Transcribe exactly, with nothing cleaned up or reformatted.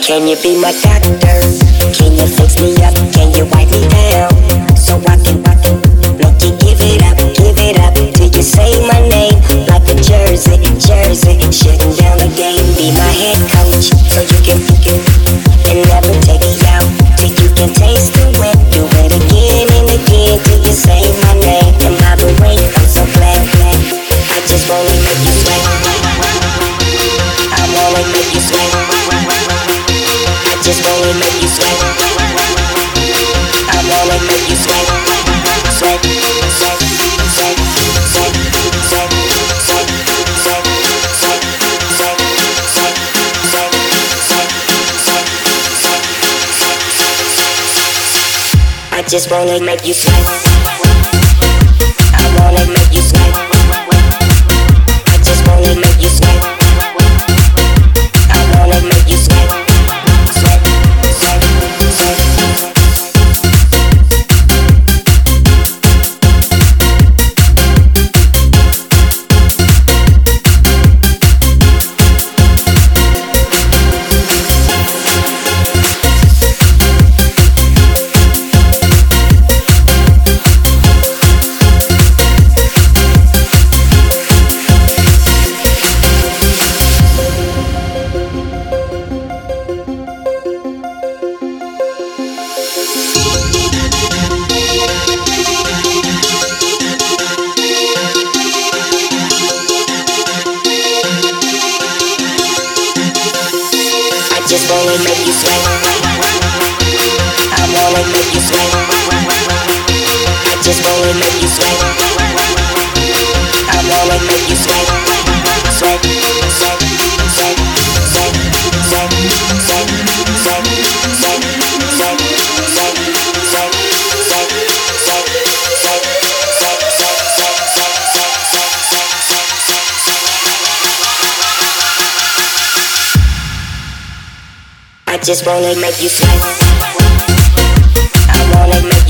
Can you be my doctor? Can you fix me up? Can you wipe me down? So I can, I can make you give it up, give it up till you say my name like a jersey, jersey. Shutting down the game, be my head coach, so you can, you can and never take it out till you can taste the win. Do it again and again till you say my name. And by the way, I'm so glad, glad I just wanna make you sweat. I wanna make you sweat. I just wanna make you sweat. I wanna make you sweat. Sweat, sweat, sweat, sweat, sweat, sweat, sweat, sweat, sweat, sweat, sweat, sweat, sweat, sweat, sweat. I just wanna make you sweat. I wanna make you sweat. I just wanna make you sweat. I wanna make you sweat. Sweat, sweat, sweat. I just wanna make you sweat. I wanna make you sweat. I just wanna make you sweat. I wanna make you sweat. Sweat, sweat, sweat, sweat, sweat, sweat, sweat, sweat, sweat, sweat, sweat, sweat, sweat, sweat, sweat, I just wanna make you sweat. I wanna make